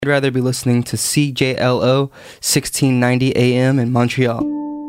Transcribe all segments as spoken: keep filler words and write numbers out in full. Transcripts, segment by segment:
I'd rather be listening to C J L O sixteen ninety A M in Montreal.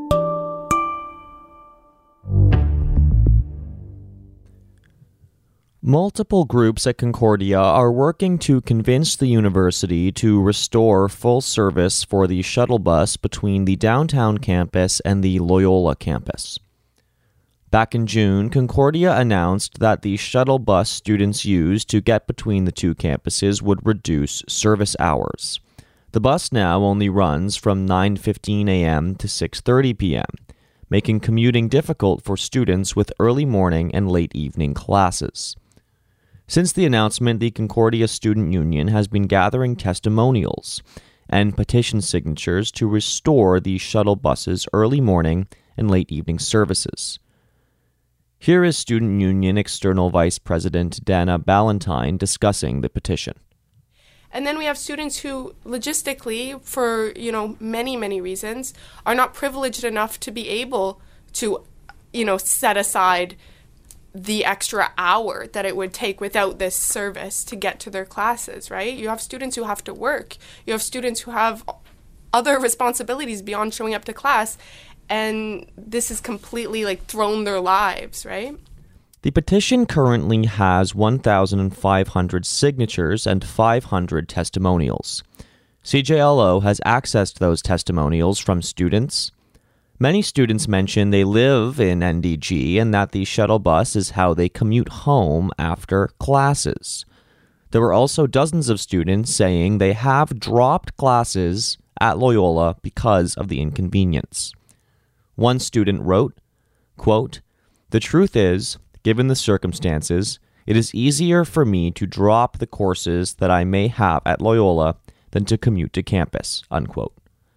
Multiple groups at Concordia are working to convince the university to restore full service for the shuttle bus between the downtown campus and the Loyola campus. Back in June, Concordia announced that the shuttle bus students use to get between the two campuses would reduce service hours. The bus now only runs from nine fifteen a.m. to six thirty p.m., making commuting difficult for students with early morning and late evening classes. Since the announcement, the Concordia Student Union has been gathering testimonials and petition signatures to restore the shuttle bus's early morning and late evening services. Here is Student Union External Vice President Dana Ballantyne discussing the petition. And then we have students who logistically, for, you know, many, many reasons, are not privileged enough to be able to, you know, set aside the extra hour that it would take without this service to get to their classes, right? You have students who have to work. You have students who have other responsibilities beyond showing up to class. And this has completely, like, thrown their lives, right? The petition currently has one thousand five hundred signatures and five hundred testimonials. C J L O has accessed those testimonials from students. Many students mention they live in N D G and that the shuttle bus is how they commute home after classes. There were also dozens of students saying they have dropped classes at Loyola because of the inconvenience. One student wrote, quote, "The truth is, given the circumstances, it is easier for me to drop the courses that I may have at Loyola than to commute to campus," unquote.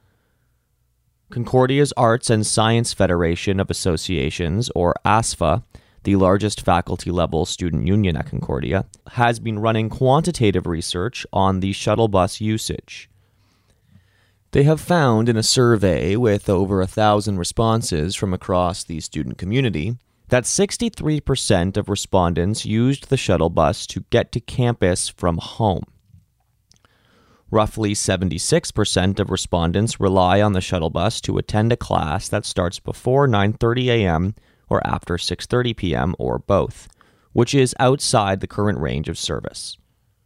Concordia's Arts and Science Federation of Associations, or A S F A, the largest faculty-level student union at Concordia, has been running quantitative research on the shuttle bus usage. They have found in a survey with over a thousand responses from across the student community that sixty-three percent of respondents used the shuttle bus to get to campus from home. Roughly seventy-six percent of respondents rely on the shuttle bus to attend a class that starts before nine thirty a.m. or after six thirty p.m. or both, which is outside the current range of service.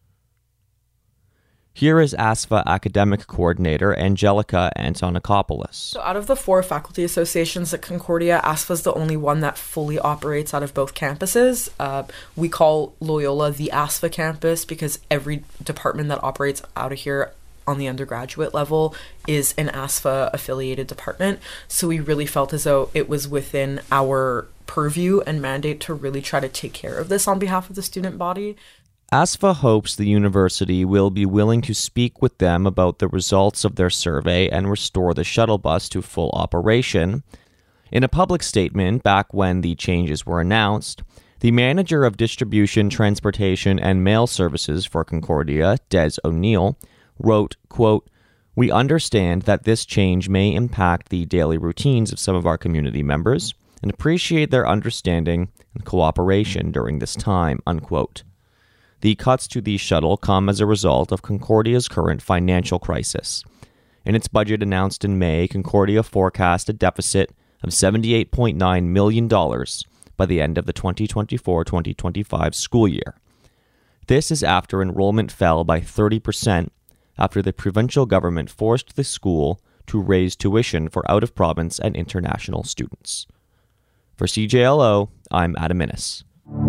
Here is A S F A Academic Coordinator Angelica Antonikopoulos. So out of the four faculty associations at Concordia, A S F A is the only one that fully operates out of both campuses. Uh, we call Loyola the A S F A campus because every department that operates out of here on the undergraduate level is an A S F A affiliated department. So we really felt as though it was within our purview and mandate to really try to take care of this on behalf of the student body. A S F A hopes the university will be willing to speak with them about the results of their survey and restore the shuttle bus to full operation. In a public statement back when the changes were announced, the manager of distribution, transportation, and mail services for Concordia, Des O'Neill, wrote, quote, "We understand that this change may impact the daily routines of some of our community members and appreciate their understanding and cooperation during this time," unquote. The cuts to the shuttle come as a result of Concordia's current financial crisis. In its budget announced in May, Concordia forecast a deficit of seventy-eight point nine million dollars by the end of the twenty twenty-four twenty twenty-five school year. This is after enrollment fell by thirty percent after the provincial government forced the school to raise tuition for out-of-province and international students. For C J L O, I'm Adam Innes.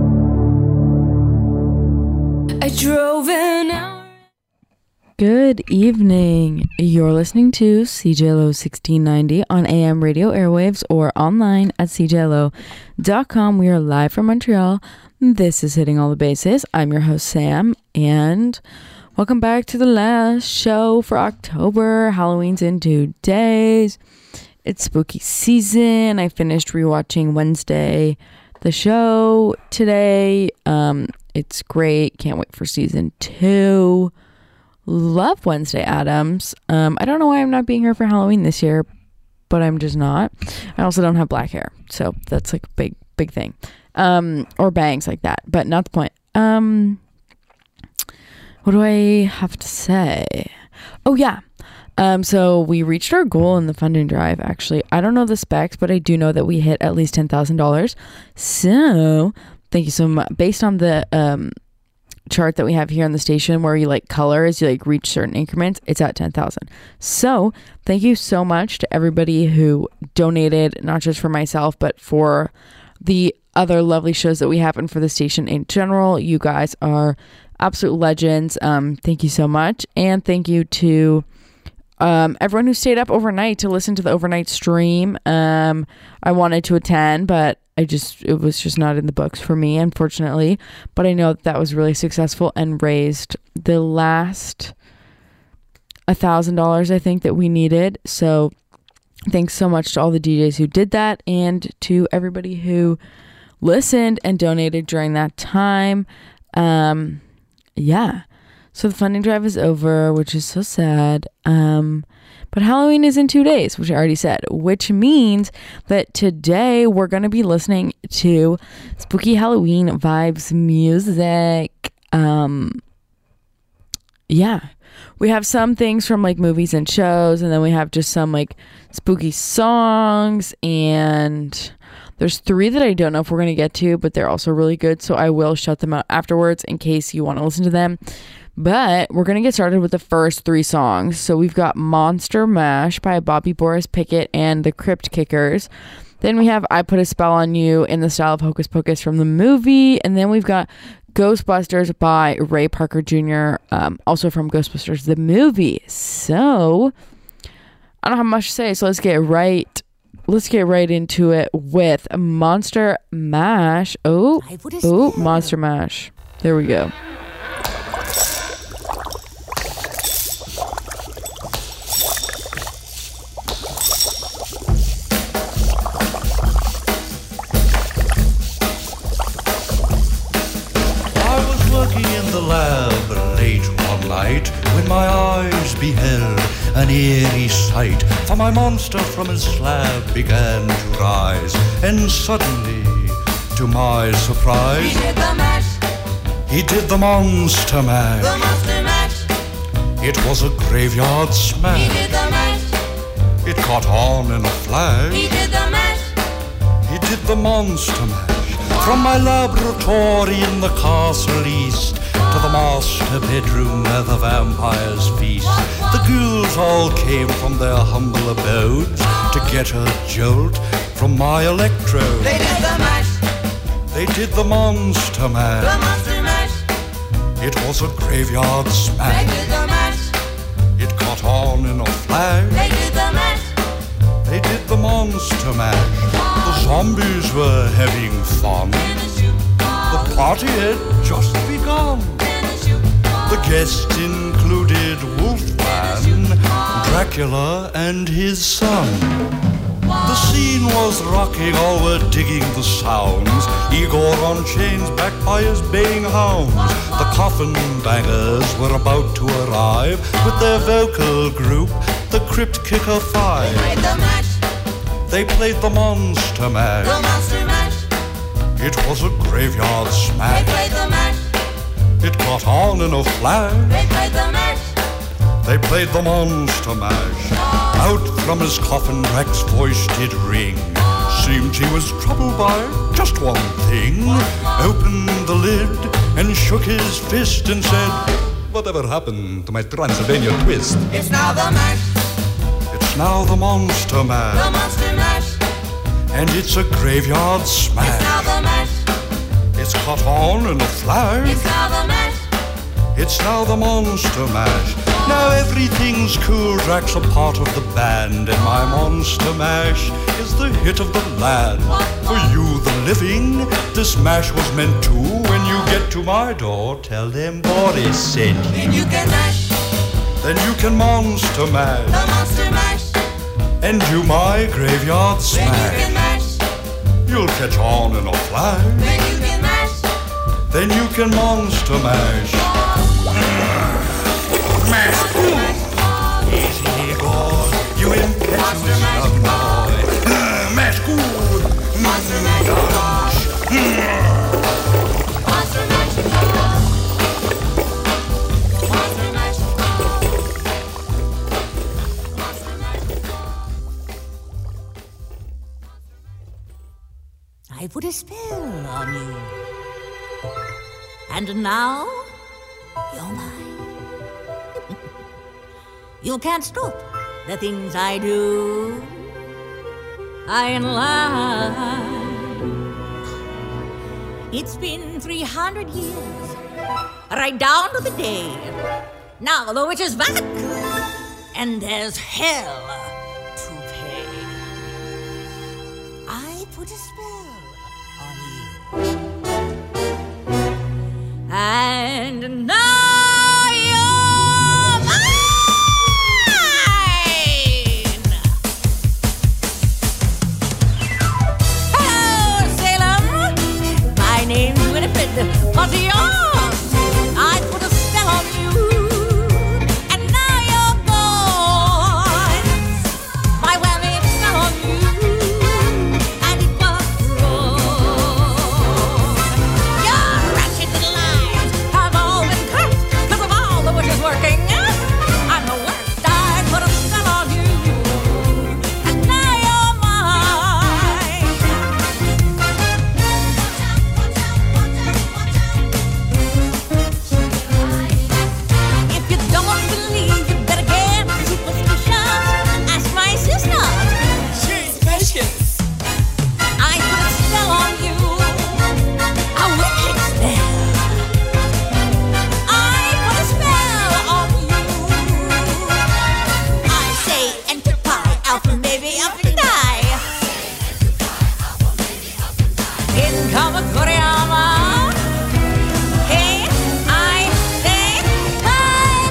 I drove an hour. Good evening. You're listening to C J L O sixteen ninety on A M radio airwaves or online at c j l o dot com. We are live from Montreal. This is Hitting All the Bases. I'm your host, Sam, and welcome back to the last show for October. Halloween's in two days. It's spooky season. I finished rewatching Wednesday, the show today. Um, it's great. Can't wait for season two. Love Wednesday Addams. Um, I don't know why I'm not being here for Halloween this year, but I'm just not. I also don't have black hair, so that's like a big, big thing. Um, or bangs like that, but not the point. Um, what what do I have to say? Oh, yeah. Um, so we reached our goal in the funding drive, actually. I don't know the specs, but I do know that we hit at least ten thousand dollars. So thank you so much. Based on the um, chart that we have here on the station where you like color as you like reach certain increments, it's at ten thousand. So thank you so much to everybody who donated, not just for myself, but for the other lovely shows that we have and for the station in general. You guys are absolute legends. Um, thank you so much. And thank you to Um, everyone who stayed up overnight to listen to the overnight stream. Um, I wanted to attend, but I just, it was just not in the books for me, unfortunately. But I know that, that was really successful and raised the last a thousand dollars I think that we needed. So thanks so much to all the D Js who did that and to everybody who listened and donated during that time. Um, yeah. So the funding drive is over, which is so sad. Um, but Halloween is in two days, which I already said, which means that today we're going to be listening to spooky Halloween vibes music. Um, yeah, we have some things from like movies and shows, and then we have just some like spooky songs, and there's three that I don't know if we're going to get to, but they're also really good. So I will shout them out afterwards in case you want to listen to them. But we're going to get started with the first three songs. So we've got Monster Mash by Bobby Boris Pickett and the Crypt Kickers. Then we have I Put a Spell on You in the style of Hocus Pocus from the movie. And then we've got Ghostbusters by Ray Parker Junior, um, also from Ghostbusters, the movie. So I don't have much to say. So let's get right Let's get right into it with Monster Mash. Oh, oh, Monster Mash. There we go. Lab late one night when my eyes beheld an eerie sight, for my monster from his slab began to rise, and suddenly, to my surprise, He did the mash. He did the monster mash. The monster mash. It was a graveyard smash. He did the mash. It caught on in a flash. He did the mash. He did the monster mash. From my laboratory in the castle east to the master bedroom where the vampires feast, the ghouls all came from their humble abodes to get a jolt from my electrode. They did the mash. They did the monster The mash. monster mash. It was a graveyard They smash. did the mash. It caught on in a flash. They did the mash. They did the monster mash. The zombies were having fun. In a shoe. The party had just begun. In a shoe. The guests included Wolfman, Dracula, and his son. The scene was rocking, all were digging the sounds. Igor on chains, backed by his baying hounds. The coffin bangers were about to arrive with their vocal group, the Crypt Kicker Five. Played the mash. They played the monster The mash. monster mash. It was a graveyard They smash. played the mash. It caught on in a flash. They played the mash. They played the monster mash. Out from his coffin, Drac's voice did ring. Seemed he was troubled by just one thing. Opened the lid and shook his fist and said, "Whatever happened to my Transylvania twist?" It's now the mash. It's now the monster The mash. monster mash. And it's a graveyard It's smash. now the mash. It's caught on in a flash. It's now the mash. It's now the monster mash. Now everything's cool, Drac's a part of the band, and my monster mash is the hit of the land. For you, the living, this mash was meant to. When you get to my door, tell them Boris sent you. Then you can mash. Then you can monster The mash, monster mash. and do my graveyard Then you can smash. mash. You'll catch on in a flash. Then you can mash. Then you can monster mash. Mash. Easy, Igor. You impetuous young boy. Mash good. Monster mash. Monster mash. put a spell on you. And now, you're mine. You can't stop the things I do. I am alive. It's been three hundred years, right down to the day. Now the witch is back, and there's hell to pay. I put a spell on you, and now you're mine. Hello, Salem. My name's Winifred. What's yours? I put a spell on you, and now you're gone. My whammy fell on you, and it was wrong. Your wretched little lives have all been cursed because of all the witches working. I'm the worst. I put a spell on you, and now you're mine. If you don't believe, you better get superstitious. Ask my sister. She's patience. I put a spell on you, a wicked spell. I put a spell on you. I say enter pie, alpha baby, up and die. In comes Koriyama. Hey, I say bye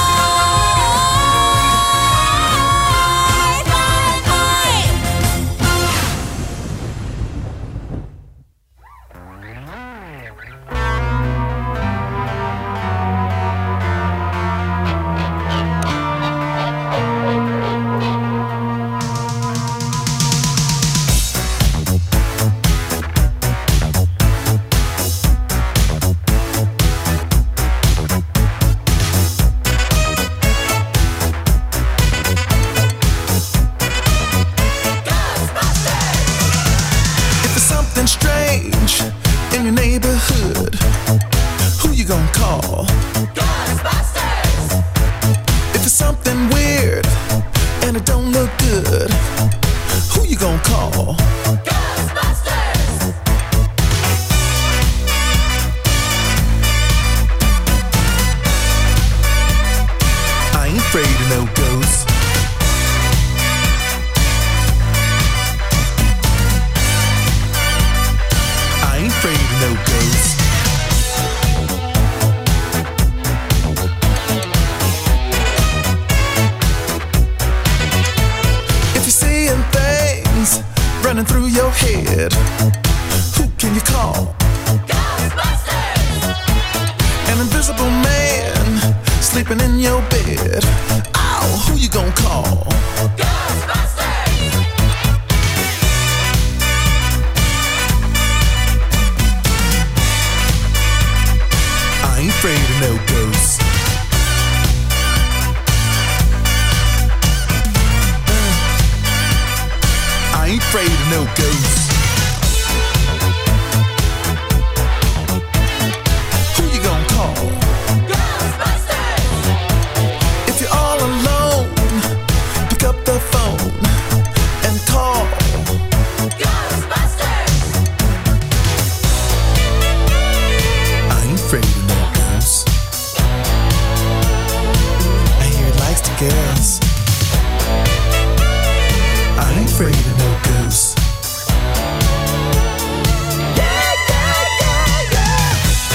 bye, bye bye. If there's something strange in your neighborhood, who you gonna call? Ghostbusters! If there's something weird and it don't look good, who you gonna call? Ghostbusters! I ain't afraid of no ghosts. I ain't afraid of no ghosts. If you're seeing things running through your head, who can you call? Ghostbusters! An invisible man sleeping in your bed. Oh, who you gonna call? Ghostbusters! I ain't afraid of no ghosts. Uh, I ain't afraid of no ghosts. Who you gonna call? Ghostbusters! If you're all alone, pick up the phone and call. Ghostbusters! I ain't afraid of no ghosts. I hear it likes the girls. I ain't afraid of no ghosts. Yeah, yeah, yeah, yeah.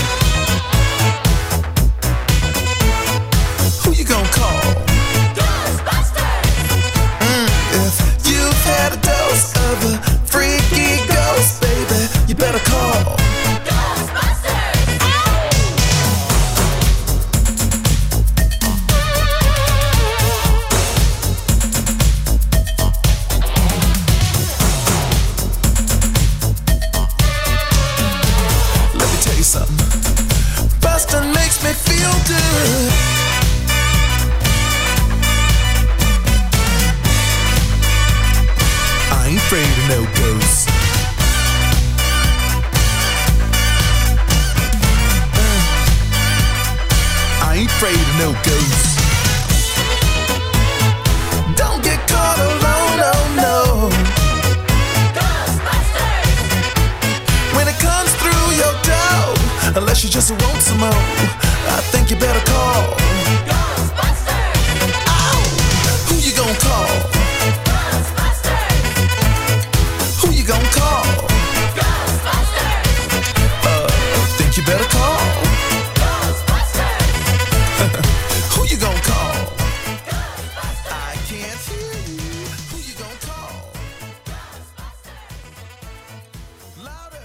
Who you gonna call? Ghostbusters! Mm, if you've had a dose of a freaky ghost, baby, you better call. no ghosts. Don't get caught alone, oh no. Ghostbusters! When it comes through your door, unless you just want some more, I think you better call Ghostbusters! Ow! Who you gonna call? Ghostbusters! Who you gonna call? Ghostbusters! Uh, think you better call Ghostbusters! Who you gonna call? I can't hear you. Who you gonna call? Louder.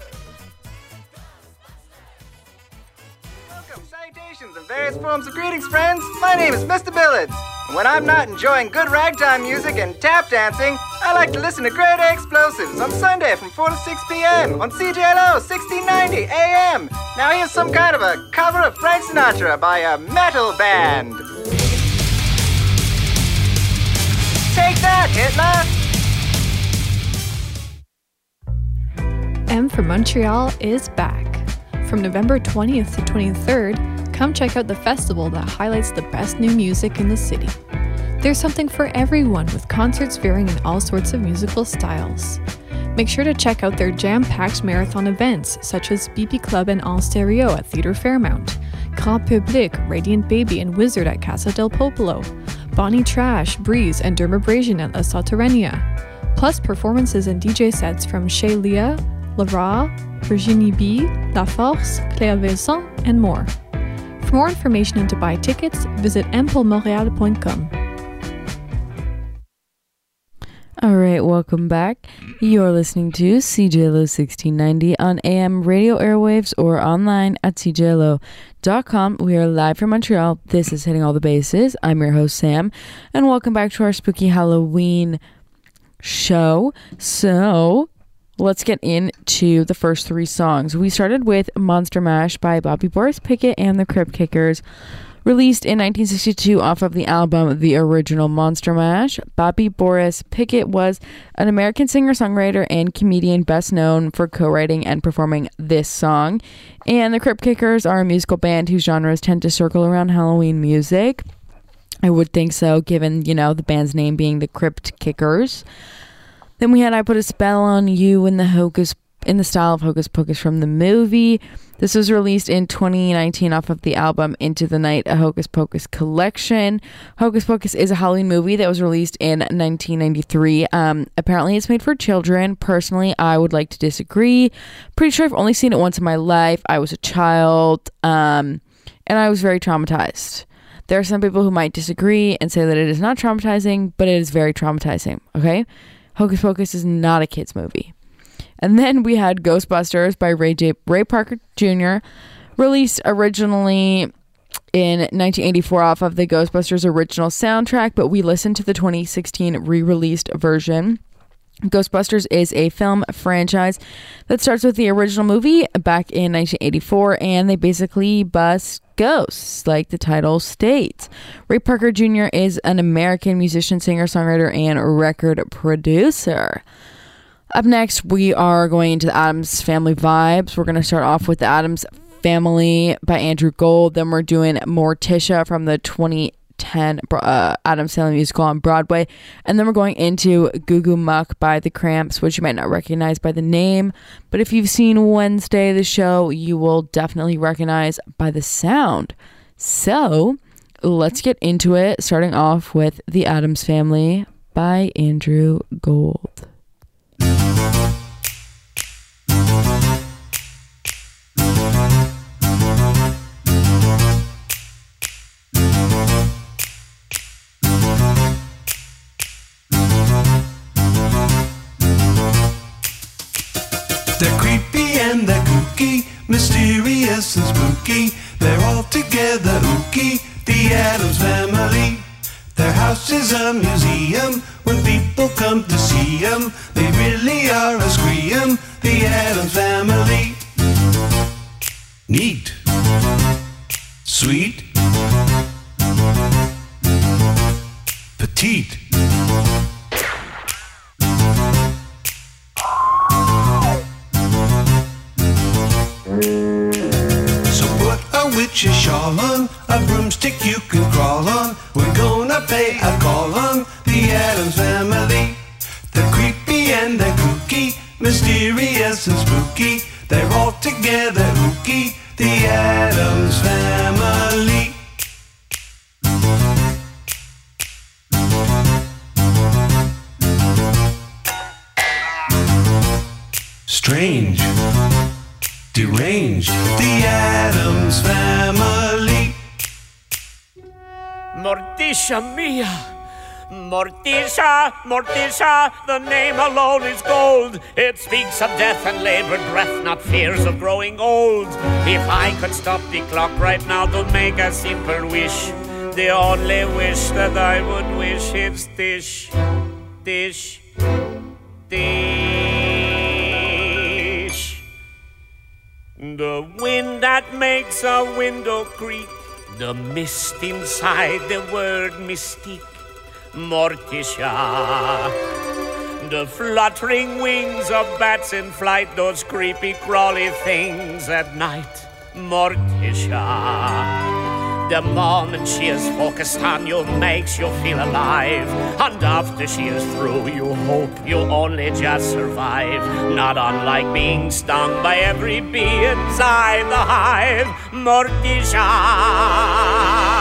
Welcome, salutations, and various forms of greetings, friends. My name is Mister Billings. And when I'm not enjoying good ragtime music and tap dancing, I like to listen to Grade A Explosives on Sunday from four to six p.m. on C J L O sixteen ninety A M. Now here's some kind of a cover of Frank Sinatra by a metal band. Take that, Hitler! M for Montreal is back. From November twentieth to twenty-third, come check out the festival that highlights the best new music in the city. There's something for everyone with concerts varying in all sorts of musical styles. Make sure to check out their jam-packed marathon events such as B P Club and En Stereo at Theatre Fairmount, Grand Public, Radiant Baby and Wizard at Casa del Popolo, Bonnie Trash, Breeze and Dermabrasion at La Sotterrenia, plus performances and D J sets from Chez Leah, Lara, Virginie B, La Force, Claire Vincent, and more. For more information and to buy tickets, visit m pour montreal dot com. All right, welcome back. You're listening to C J L O sixteen ninety on A M radio airwaves or online at c j l o dot com. We are live from Montreal. This is Hitting All the Bases. I'm your host, Sam, and welcome back to our spooky Halloween show. So, let's get into the first three songs. We started with Monster Mash by Bobby Boris Pickett and the Crypt Kickers, released in nineteen sixty-two off of the album The Original Monster Mash. Bobby Boris Pickett was an American singer-songwriter and comedian best known for co-writing and performing this song. And the Crypt Kickers are a musical band whose genres tend to circle around Halloween music. I would think so, given, you know, the band's name being the Crypt Kickers. Then we had I Put a Spell on You in the Hocus in the style of Hocus Pocus from the movie. This was released in twenty nineteen off of the album Into the Night, a Hocus Pocus collection. Hocus Pocus is a Halloween movie that was released in nineteen ninety-three. Um, apparently it's made for children. Personally, I would like to disagree. Pretty sure I've only seen it once in my life. I was a child, um, and I was very traumatized. There are some people who might disagree and say that it is not traumatizing, but it is very traumatizing, okay? Hocus Pocus is not a kid's movie. And then we had Ghostbusters by Ray J. Ray Parker Junior, released originally in nineteen eighty-four off of the Ghostbusters original soundtrack, but we listened to the twenty sixteen re-released version. Ghostbusters is a film franchise that starts with the original movie back in nineteen eighty-four, and they basically bust ghosts, like the title states. Ray Parker Junior is an American musician, singer, songwriter, and record producer. Up next, we are going into the Addams Family vibes. We're going to start off with the Addams Family by Andrew Gold. Then we're doing Morticia from the twenty ten uh, Addams Family musical on Broadway. And then we're going into Goo Goo Muck by The Cramps, which you might not recognize by the name. But if you've seen Wednesday, the show, you will definitely recognize by the sound. So, let's get into it, starting off with The Addams Family by Andrew Gold. They're creepy and they're kooky, mysterious and spooky. They're all together ooky, the Addams Family. Their house is a museum. When people come to see them, they really are a scream, the Addams Family. Neat, sweet, petite. So put a witch put your shawl on, a broomstick you can crawl on. We're gonna pay a call on the Addams Family. They're creepy and they're kooky, mysterious and spooky. They're all together hooky, the Addams Family. Strange, deranged, the Addams Family. Morticia mia, Morticia, Morticia, the name alone is gold. It speaks of death and labored breath, not fears of growing old. If I could stop the clock right now to make a simple wish, the only wish that I would wish is this, this, this. The wind that makes a window creak, the mist inside the word mystique. Morticia, the fluttering wings of bats in flight, those creepy crawly things at night. Morticia, the moment she is focused on you makes you feel alive, and after she is through you hope you only just survive, not unlike being stung by every bee inside the hive. Morticia,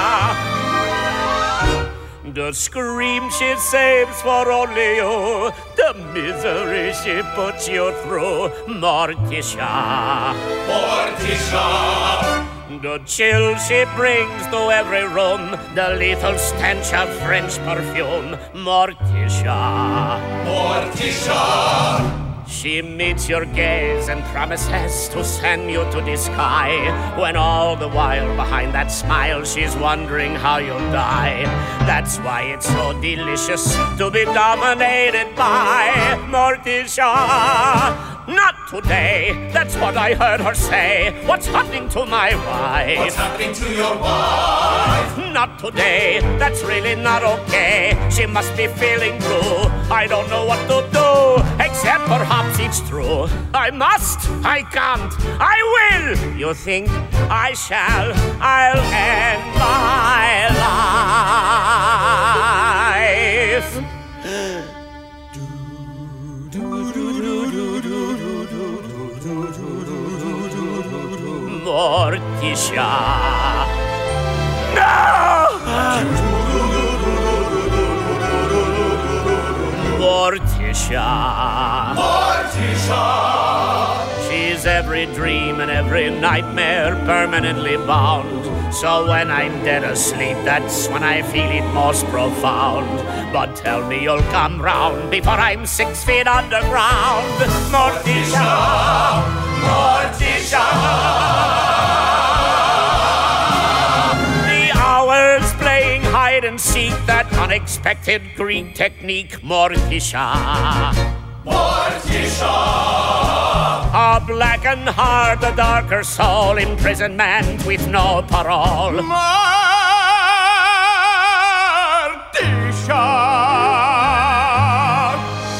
the scream she saves for only you, the misery she puts you through. Morticia, Morticia, the chill she brings to every room, the lethal stench of French perfume. Morticia, Morticia, she meets your gaze and promises to send you to the sky, when all the while behind that smile she's wondering how you'll die. That's why it's so delicious to be dominated by Morticia. Not today, that's what I heard her say. What's happening to my wife? What's happening to your wife? Not today, that's really not okay. She must be feeling blue. I don't know what to do, except perhaps it's true. I must, I can't, I will. You think I shall, I'll end my life. Morticia, no! Morticia, Morticia, she's every dream and every nightmare permanently bound. So when I'm dead asleep, that's when I feel it most profound. But tell me you'll come round before I'm six feet underground. Morticia, Morticia, the hours playing hide and seek, that unexpected Greek technique. Morticia, Morticia, a blackened heart, a darker soul, imprisonment with no parole. Morticia,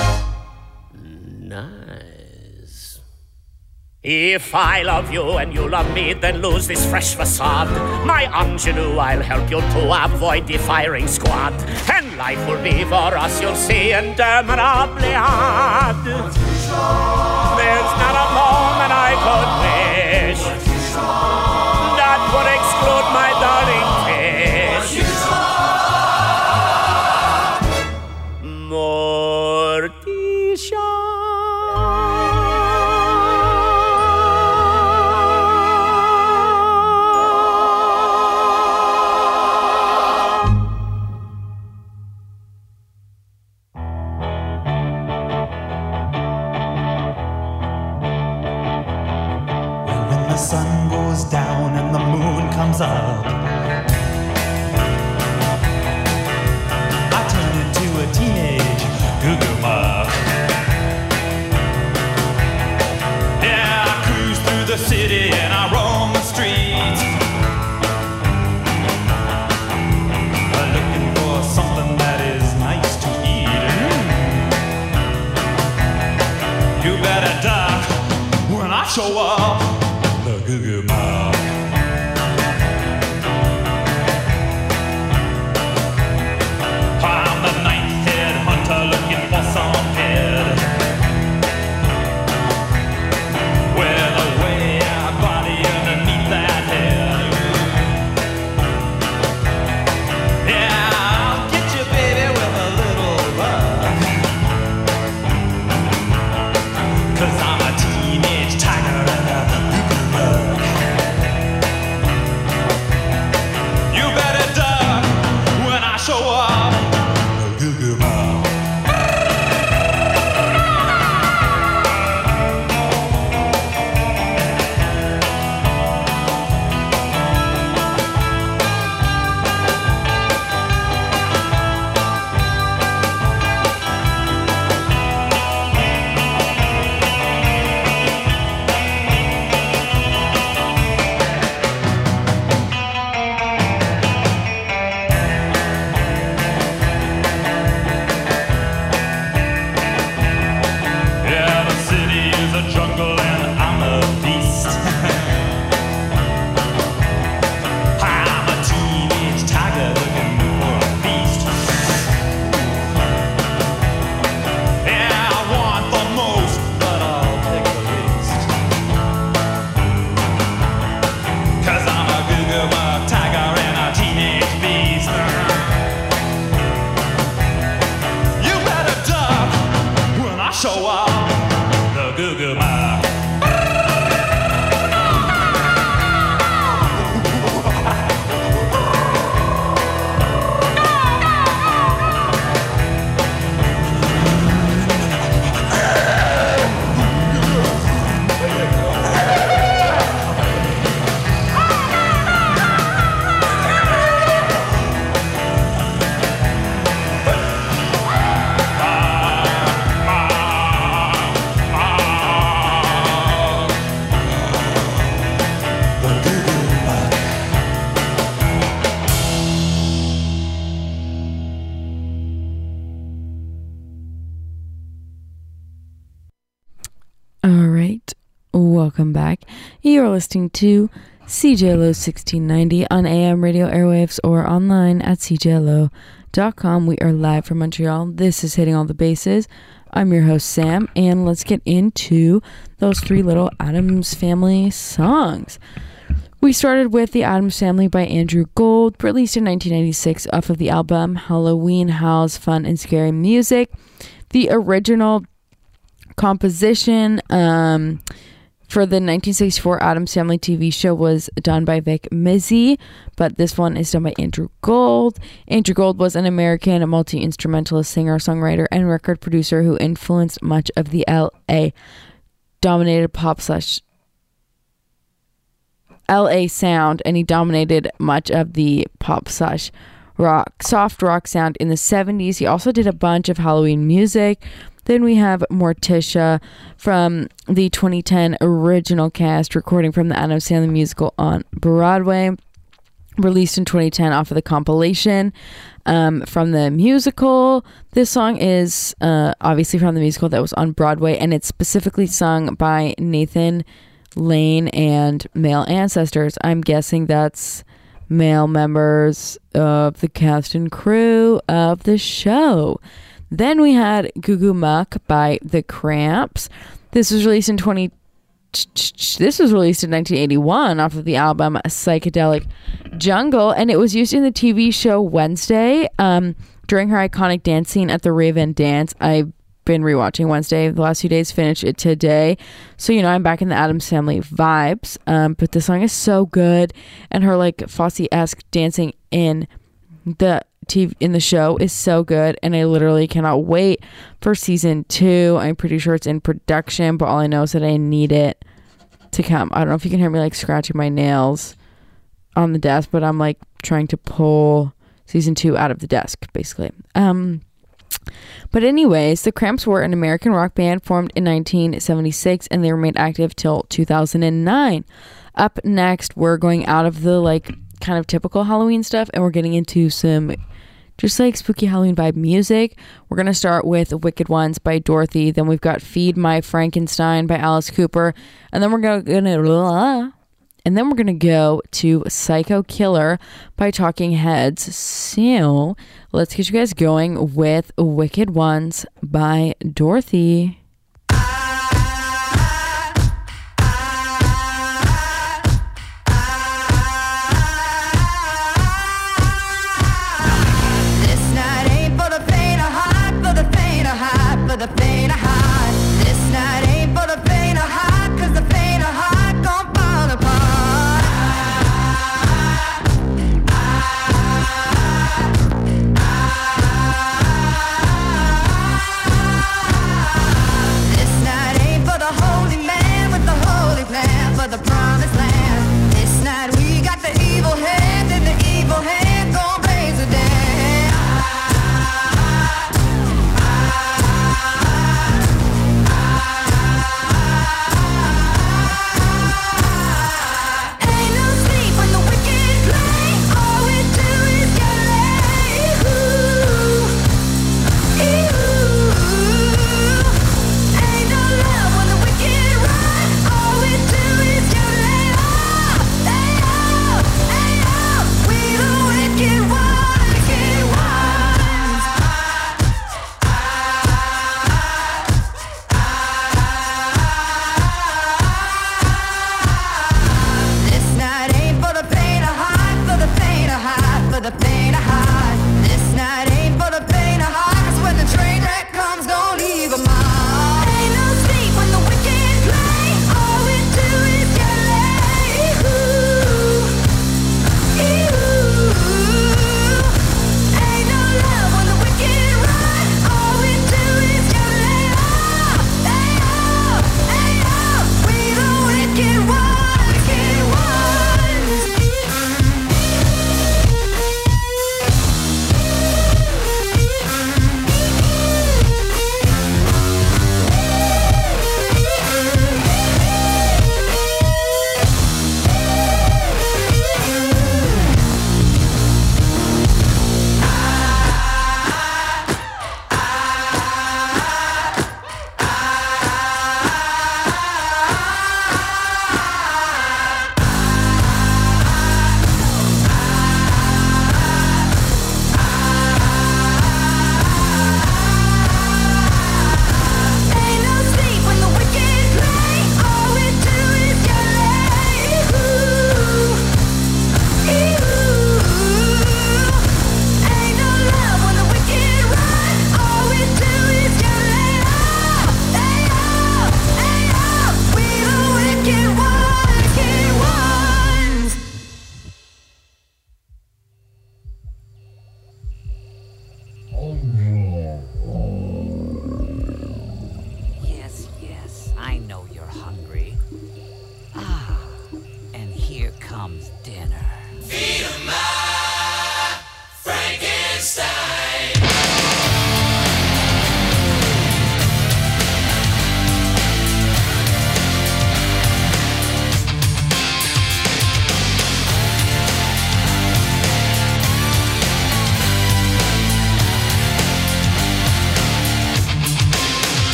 nice. If I love you and you love me, then lose this fresh facade. My Angelou, I'll help you to avoid the firing squad, and life will be for us, you'll see, interminably hard. There's not a moment I could wish that would exclude my darling fish. Morticia. The sun goes down and the moon comes up, I turn into a teenage goo-goo muff. Yeah, I cruise through the city and I roam the streets, looking for something that is nice to eat. You better duck when I show up. The Goo Goo Mob. welcome back. You're listening to C J L O sixteen ninety on A M radio airwaves or online at C J L O dot com. We are live from Montreal. This is Hitting All the Bases. I'm your host, Sam, and let's get into those three little Addams Family songs. We started with The Addams Family by Andrew Gold, released in nineteen ninety-six off of the album Halloween Howl's Fun and Scary Music. The original composition um, for the nineteen sixty-four Addams Family T V show was done by Vic Mizzy, but this one is done by Andrew Gold. Andrew Gold was an American multi-instrumentalist, singer, songwriter, and record producer who influenced much of the L A dominated pop slash L A sound, and he dominated much of the pop slash rock, soft rock sound in the seventies. He also did a bunch of Halloween music. Then we have Morticia from the twenty ten original cast, recording from the Addams Family musical on Broadway, released in twenty ten off of the compilation um, from the musical. This song is uh, obviously from the musical that was on Broadway, and it's specifically sung by Nathan Lane and male ancestors. I'm guessing that's male members of the cast and crew of the show. Then we had Goo Goo Muck by The Cramps. This was released in twenty. This was released in nineteen eighty-one off of the album Psychedelic Jungle, and it was used in the T V show Wednesday um, during her iconic dance scene at the Raven Dance. I've been rewatching Wednesday the last few days, finished it today, so you know I'm back in the Addams Family vibes. Um, but the song is so good, and her like Fosse-esque dancing in the T V in the show is so good, and I literally cannot wait for season two. I'm pretty sure it's in production, but all I know is that I need it to come. I don't know if you can hear me like scratching my nails on the desk, but I'm like trying to pull season two out of the desk basically. Um But anyways, the Cramps were an American rock band formed in nineteen seventy-six, and they remained active till two thousand nine. Up next, we're going out of the like kind of typical Halloween stuff, and we're getting into some just like spooky Halloween vibe music. We're going to start with Wicked Ones by Dorothy. Then we've got Feed My Frankenstein by Alice Cooper. And then we're going to and then we're going to go to Psycho Killer by Talking Heads. So let's get you guys going with Wicked Ones by Dorothy. The faint of heart. This night ain't for the faint of heart, 'cause the faint of heart gon' fall apart. Ah, ah, ah, ah,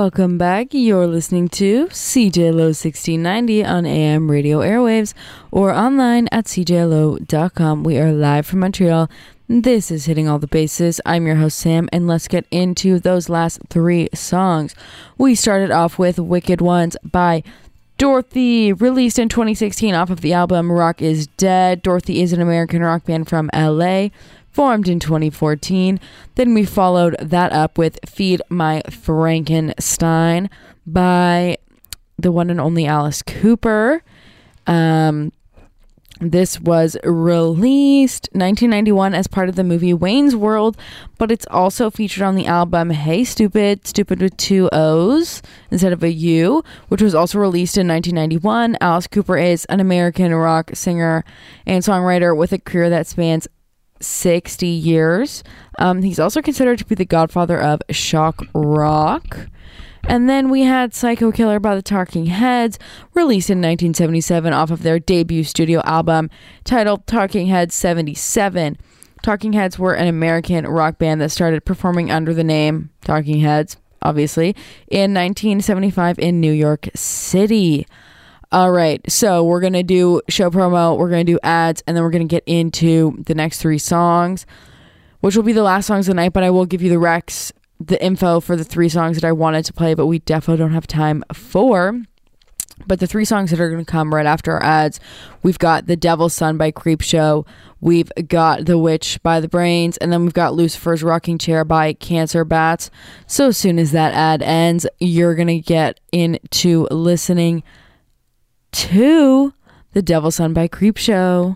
Welcome back. You're listening to C J L O sixteen ninety on A M radio airwaves or online at c j l o dot com. We are live from Montreal. This is Hitting All the Bases. I'm your host, Sam, and let's get into those last three songs. We started off with Wicked Ones by Dorothy, released in twenty sixteen off of the album Rock is Dead. Dorothy is an American rock band from L A, formed in twenty fourteen. Then we followed that up with Feed My Frankenstein by the one and only Alice Cooper. Um, this was released nineteen ninety-one as part of the movie Wayne's World, but it's also featured on the album Hey Stupid, Stupid with two O's instead of a U, which was also released in nineteen ninety-one. Alice Cooper is an American rock singer and songwriter with a career that spans sixty years. Um, he's also considered to be the godfather of shock rock. And then we had Psycho Killer by the Talking Heads, released in nineteen seventy-seven off of their debut studio album titled Talking Heads seventy-seven. Talking Heads were an American rock band that started performing under the name Talking Heads, obviously, in nineteen seventy-five in New York City. All right, so we're going to do show promo, we're going to do ads, and then we're going to get into the next three songs, which will be the last songs of the night, but I will give you the recs, the info for the three songs that I wanted to play, but we definitely don't have time for. But the three songs that are going to come right after our ads, we've got The Devil's Son by Creepshow, we've got The Witch by The Brains, and then we've got Lucifer's Rocking Chair by Cancer Bats. So as soon as that ad ends, you're going to get into listening to The Devil's Son by Creepshow.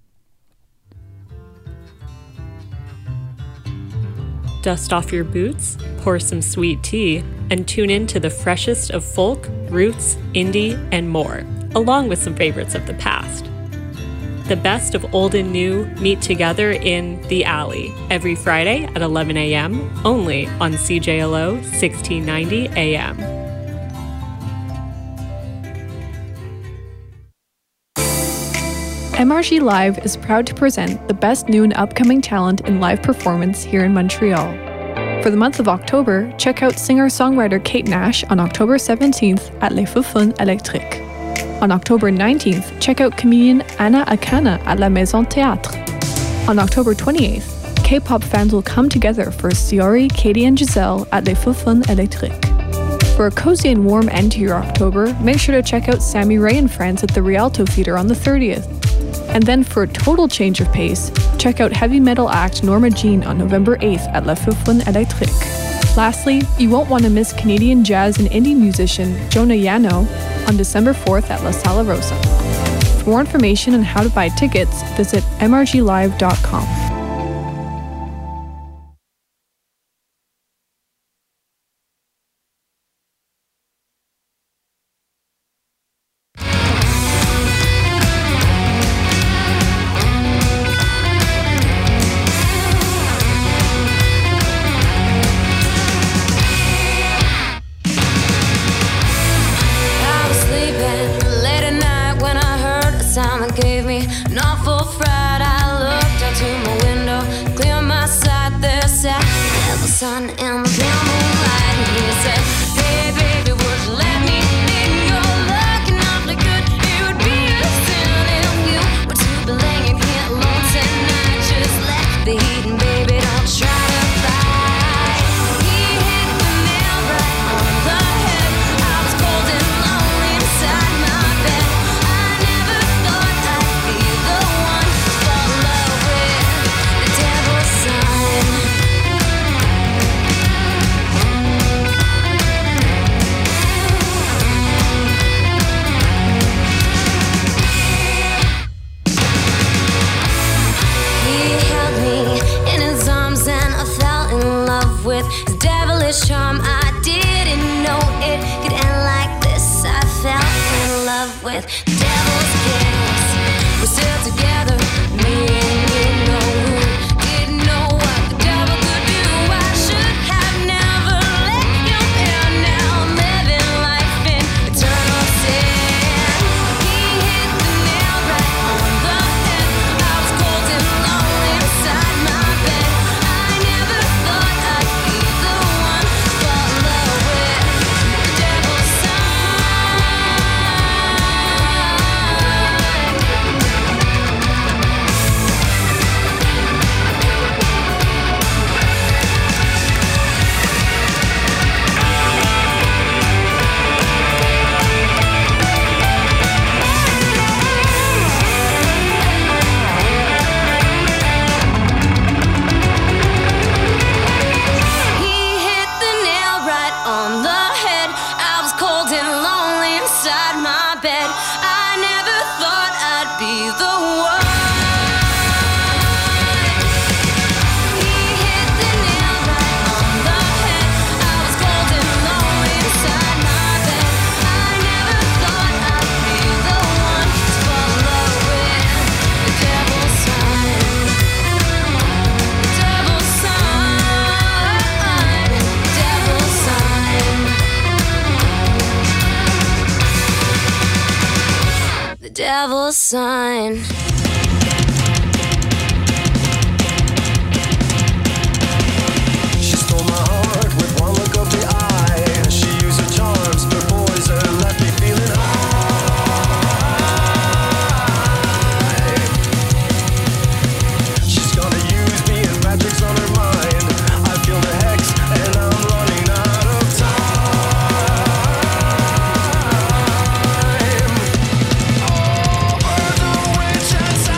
Dust off your boots, pour some sweet tea, and tune in to the freshest of folk, roots, indie, and more, along with some favorites of the past. The best of old and new meet together in The Alley every Friday at eleven a.m. only on C J L O sixteen ninety A M. M R G Live is proud to present the best new and upcoming talent in live performance here in Montreal. For the month of October, check out singer-songwriter Kate Nash on October seventeenth at Les Feux Fun Électriques. On October nineteenth, check out comedian Anna Akana at La Maison Théâtre. On October twenty-eighth, K-pop fans will come together for Siori, Katie and Giselle at Les Feux Fun Électriques. For a cozy and warm end to your October, make sure to check out Sammy Ray and Friends at the Rialto Theatre on the thirtieth. And then for a total change of pace, check out heavy metal act Norma Jean on November eighth at La Feux Fun Électrique. Lastly, you won't want to miss Canadian jazz and indie musician Jonah Yano on December fourth at La Sala Rosa. For more information on how to buy tickets, visit m r g live dot com. Sun in the pale moonlight, and he said, hey baby, would you let me in? You're looking awfully good. It would be a sin if you were to be laying here alone tonight. Just let the heat and baby, don't try to fight. He hit the nail right on the head. I was cold and lonely inside my bed. I never thought I'd be the one to fall in love with the devil's son. With his devilish charm, I didn't know it could end like this. I fell in love with the devil's kiss. We're still together, me and you know who didn't know what the devil could do. I should have never let you in. Now I'm living life in eternal sin. He hit the nail right on the head. I was cold and lonely beside my bed. I never thought I'd be the one to fall in love with equal sign. She stole my heart with one look of the eye. She used her charms, her poison left me feeling high. She's gonna use me and Patrick's on her mind. I feel the hex and I'm running out of time. Over the witch and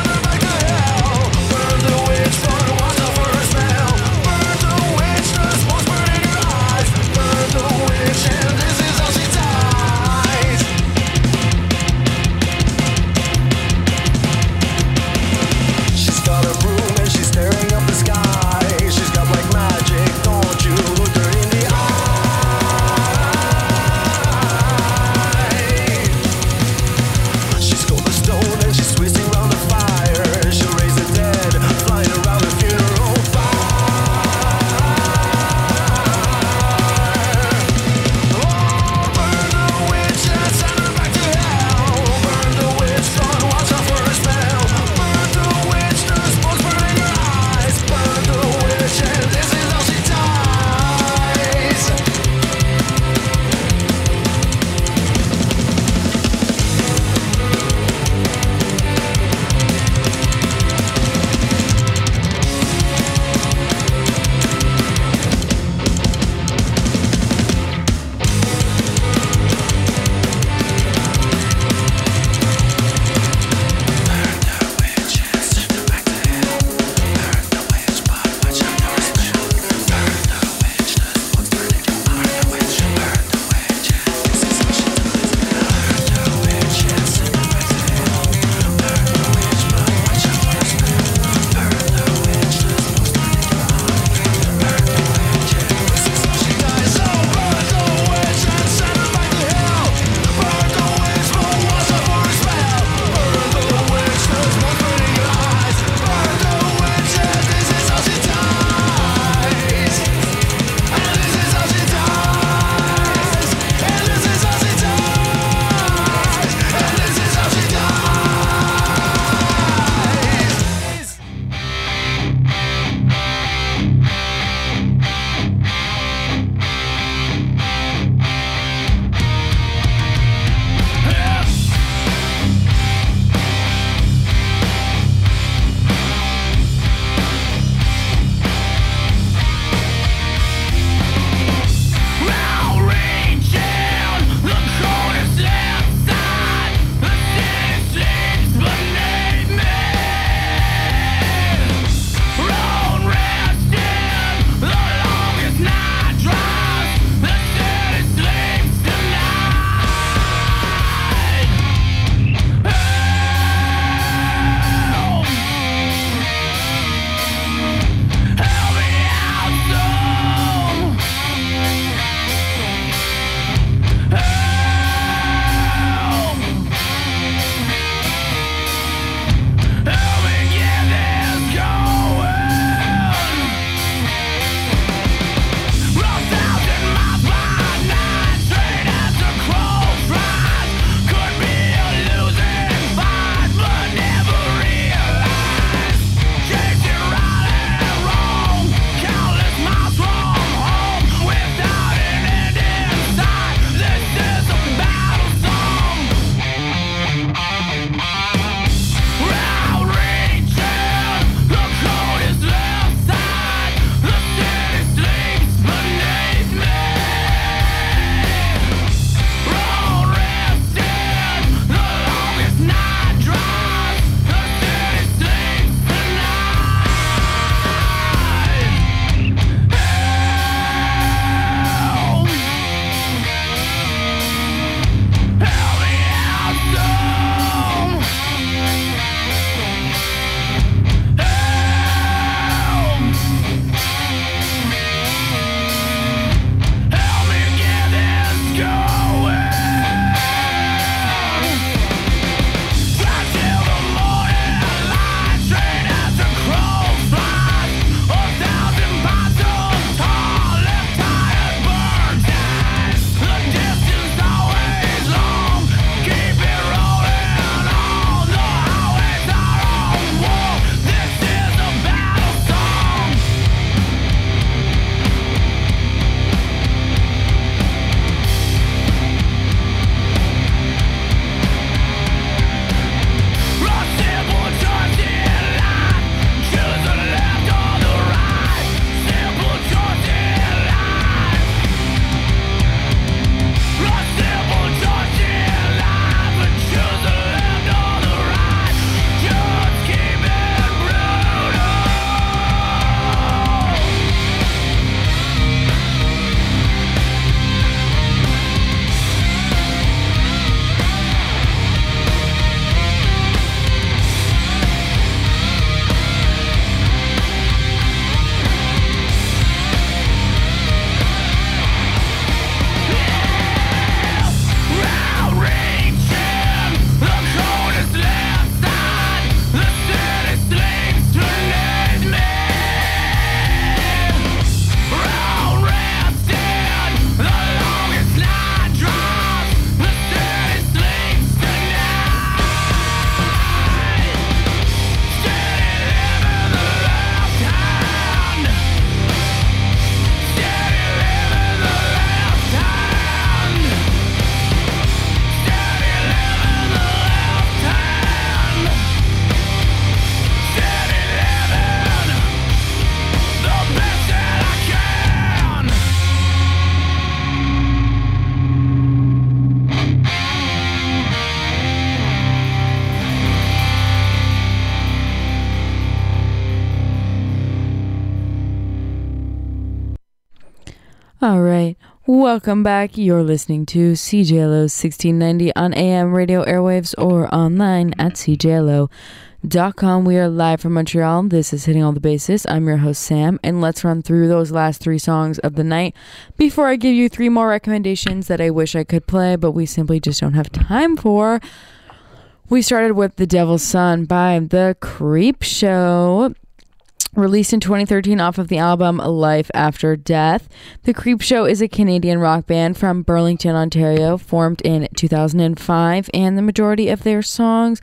All right. Welcome back. You're listening to C J L O sixteen ninety on A M radio airwaves or online at c j l o dot com. We are live from Montreal. This is Hitting All the Bases. I'm your host, Sam, and let's run through those last three songs of the night before I give you three more recommendations that I wish I could play, but we simply just don't have time for. We started with The Devil's Son by The Creepshow. Released in twenty thirteen off of the album Life After Death. The Creepshow is a Canadian rock band from Burlington, Ontario, formed in two thousand five, and the majority of their songs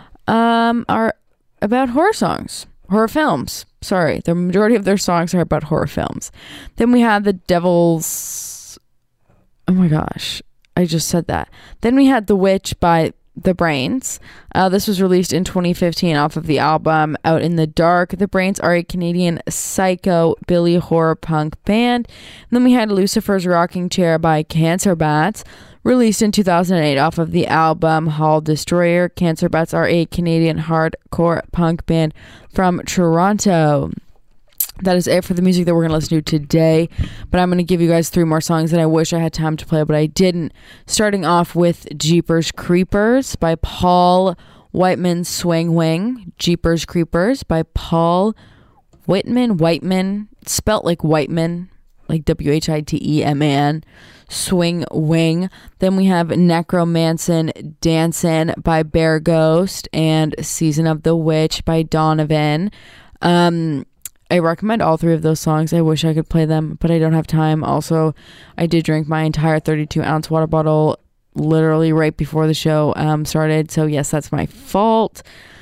um, are about horror songs, horror films. Sorry, the majority of their songs are about horror films. Then we had The Devil's... Oh my gosh, I just said that. Then we had The Witch by The Brains. Uh, this was released in twenty fifteen off of the album Out in the Dark. The Brains are a Canadian psychobilly horror punk band. And then we had Lucifer's Rocking Chair by Cancer Bats, released in two thousand eight off of the album Hall Destroyer. Cancer Bats are a Canadian hardcore punk band from Toronto. That is it for the music that we're going to listen to today. But I'm going to give you guys three more songs that I wish I had time to play, but I didn't. Starting off with Jeepers Creepers by Paul Whiteman Swing Wing. Jeepers Creepers by Paul Whitman. Whiteman. Spelt like Whiteman. Like W H I T E M A N. Swing Wing. Then we have Necromanson Dancin' by Bear Ghost. And Season of the Witch by Donovan. Um... I recommend all three of those songs. I wish I could play them, but I don't have time. Also, I did drink my entire thirty-two ounce water bottle literally right before the show um, started. So yes, that's my fault.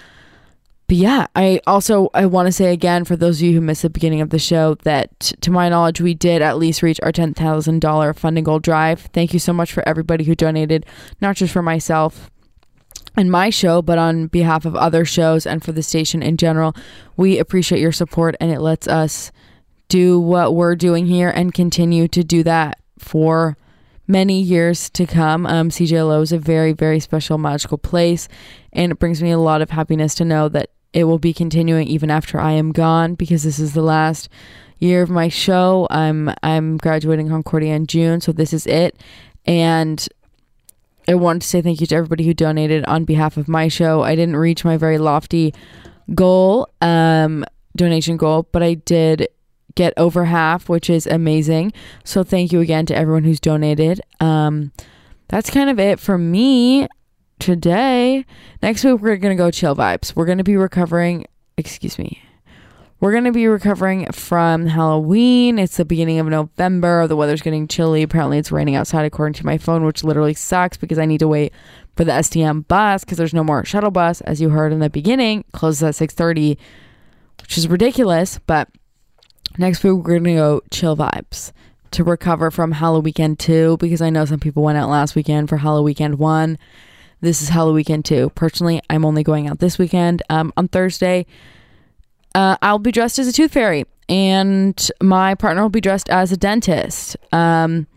But yeah, I also, I want to say again, for those of you who missed the beginning of the show, that to my knowledge, we did at least reach our ten thousand dollars funding goal drive. Thank you so much for everybody who donated, not just for myself and my show, but on behalf of other shows and for the station in general. We appreciate your support, and it lets us do what we're doing here and continue to do that for many years to come. Um, C J L O is a very, very special, magical place, and it brings me a lot of happiness to know that it will be continuing even after I am gone, because this is the last year of my show. I'm I'm graduating Concordia in June, so this is it. And I wanted to say thank you to everybody who donated on behalf of my show. I didn't reach my very lofty goal, um, donation goal, but I did get over half, which is amazing. So thank you again to everyone who's donated. Um, that's kind of it for me today. Next week, we're going to go chill vibes. We're going to be recovering, excuse me. We're going to be recovering from Halloween. It's the beginning of November. The weather's getting chilly. Apparently it's raining outside according to my phone, which literally sucks because I need to wait for the S T M bus because there's no more shuttle bus, as you heard in the beginning. Closes at six thirty, which is ridiculous. But next week, we're going to go chill vibes to recover from Halloween Weekend two, because I know some people went out last weekend for Halloween Weekend one. This is Halloween Weekend two. Personally, I'm only going out this weekend. Um, on Thursday, Uh, I'll be dressed as a tooth fairy, and my partner will be dressed as a dentist. Um,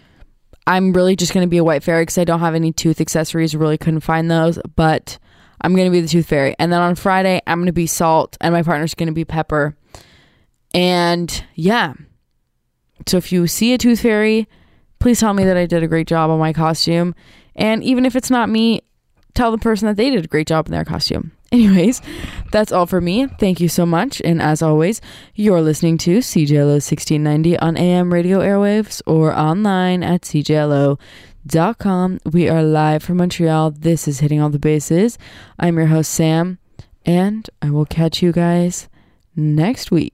I'm really just going to be a white fairy because I don't have any tooth accessories. Really couldn't find those, but I'm going to be the tooth fairy. And then on Friday, I'm going to be Salt, and my partner's going to be Pepper. And yeah, so if you see a tooth fairy, please tell me that I did a great job on my costume. And even if it's not me, tell the person that they did a great job in their costume. Anyways, that's all for me. Thank you so much. And as always, you're listening to C J L O sixteen ninety on A M radio airwaves or online at c j l o dot com. We are live from Montreal. This is Hitting All the Bases. I'm your host, Sam, and I will catch you guys next week.